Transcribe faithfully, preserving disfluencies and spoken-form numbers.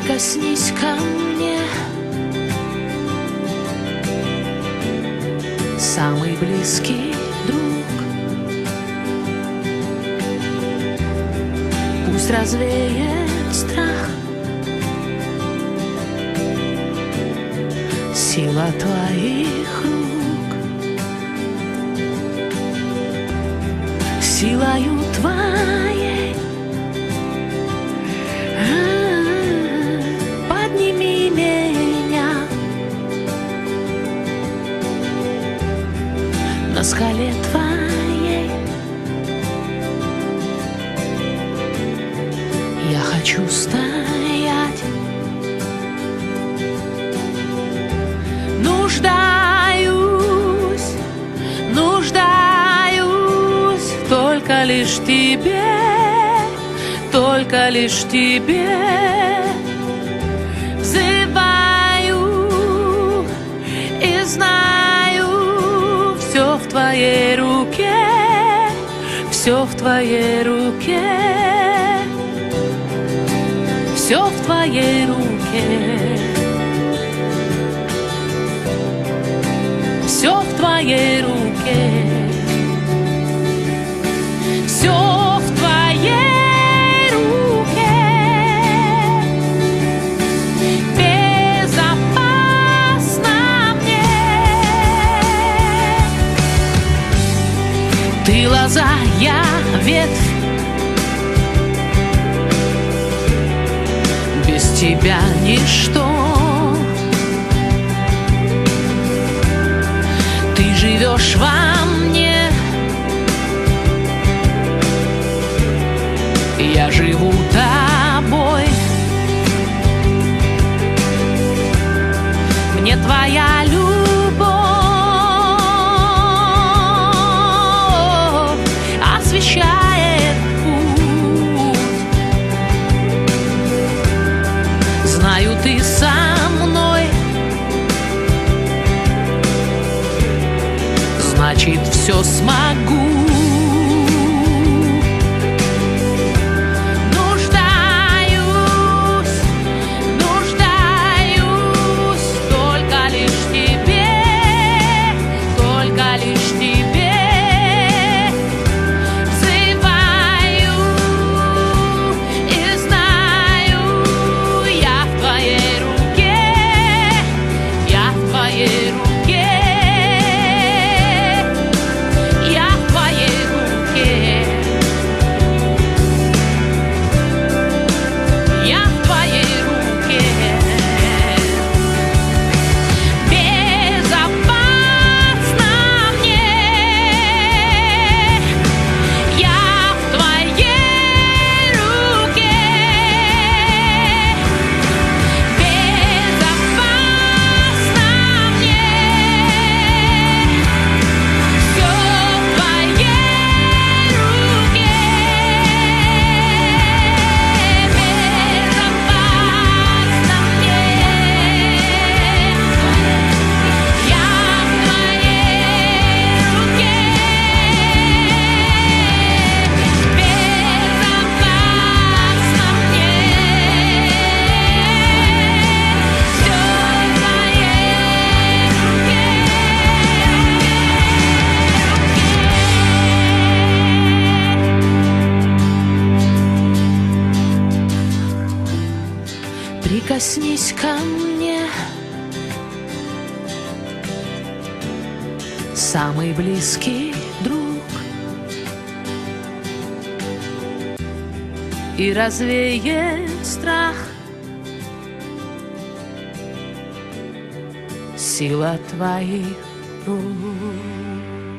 Прикоснись ко мне, самый близкий друг. Пусть развеет страх сила твоих рук, силою твоей подними меня на скале твоей. Я хочу стоять, нуждаюсь, нуждаюсь только лишь в тебе, только лишь в тебе. Взываю и знаю, все в твоей руке, все в твоей руке, все в твоей руке, все в твоей руке, все в твоей руке, безопасно мне. Ты лоза, я ветвь, без тебя ничто. Ты живешь во мне, я живу тобой. Мне твоя любовь освещает путь. Знаю, ты со мной, значит, все смогу. Нуждаюсь, нуждаюсь только лишь в тебе, только лишь в тебе. Взываю и знаю, я в твоей руке, я в твоей руке. Прикоснись ко мне, самый близкий друг, и развеет страх сила твоих рук.